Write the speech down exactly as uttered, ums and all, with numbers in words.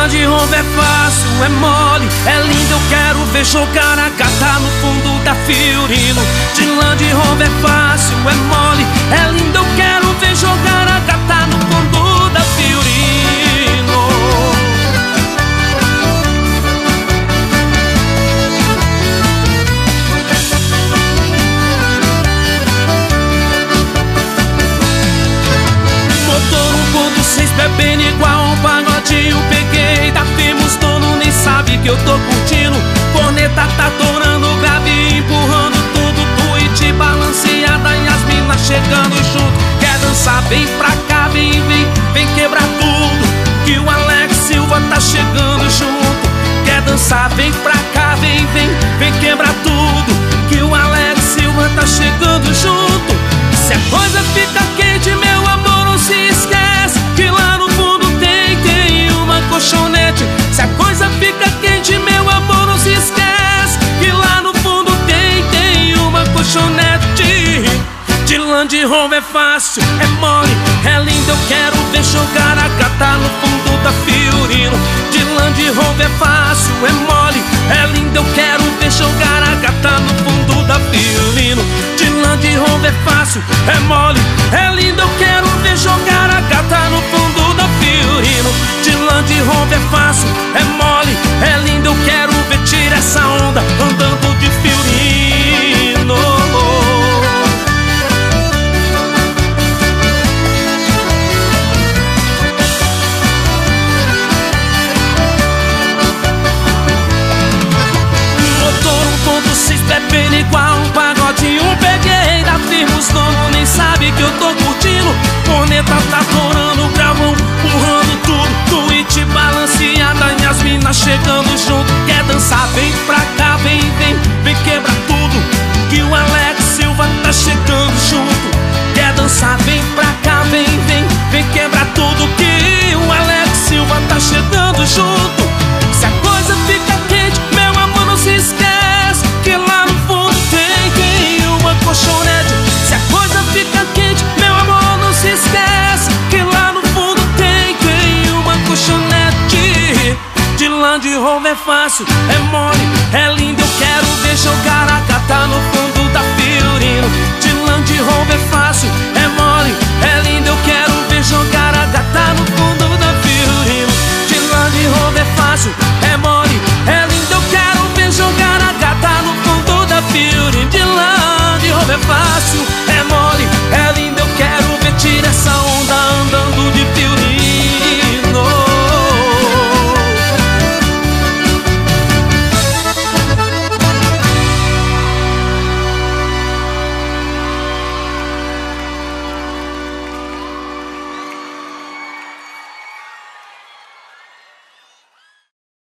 Land Rover é fácil, é mole, é lindo, eu quero ver jogar a gata no fundo da Fiorino. De Land Rover é fácil, é mole, é lindo, eu quero ver jogar a gata no fundo da Fiorino. Motor um ponto seis bebendo igual um pagodinho. Peguei da firma, os donos nem sabem que eu tô curtindo. Corneta tá torando grave, empurrando tudo. Tweet balanceada e as minas chegando junto. Quer dançar? Vem pra cá, vem, vem, vem quebrar tudo, que o Alex Silva tá chegando junto. Quer dançar? Vem pra cá, vem, vem, vem quebrar tudo, que o Alex Silva tá chegando junto. Se a coisa fica quente, meu amor, não se esquece que lá no fundo tem, tem uma colchonete. Se a coisa fica quente, meu amor, não se esquece que lá no fundo tem, tem uma colchonete. De Land Rover é fácil, é mole, é lindo, eu quero ver jogar a gata no fundo da Fiorino. De Land Rover é fácil, é mole, é lindo, eu quero ver jogar a gata no fundo da Fiorino. De Land Rover é fácil, é mole, é lindo, eu quero ver jogar a gata no fundo da Fiorino. De Land Rover é fácil, é mole, é lindo, eu quero ver tirar essa onda andando de Fiorino. Bebendo igual um pagodinho. Peguei da firma, os donos nem sabem que eu tô curtindo. Corneta tá torando gravão, empurrando tudo. Tweet balanceada e as minas chegando junto. Quer dançar? Vem pra cá, vem, vem, vem quebrar tudo, que o Alex Silva tá chegando junto. Quer dançar? Vem pra cá, vem, vem, vem quebrar tudo, que o Alex Silva tá chegando junto. Se a coisa fica quente, meu amor, não se esquece que lá no fundo tem, tem uma colchonete. Se a coisa fica quente, meu amor, não se esquece que lá no fundo tem, tem uma colchonete. De Land Rover é fácil, é mole, é lindo, eu quero ver jogar a gata no fundo da Fiorino. De Land Rover é fácil,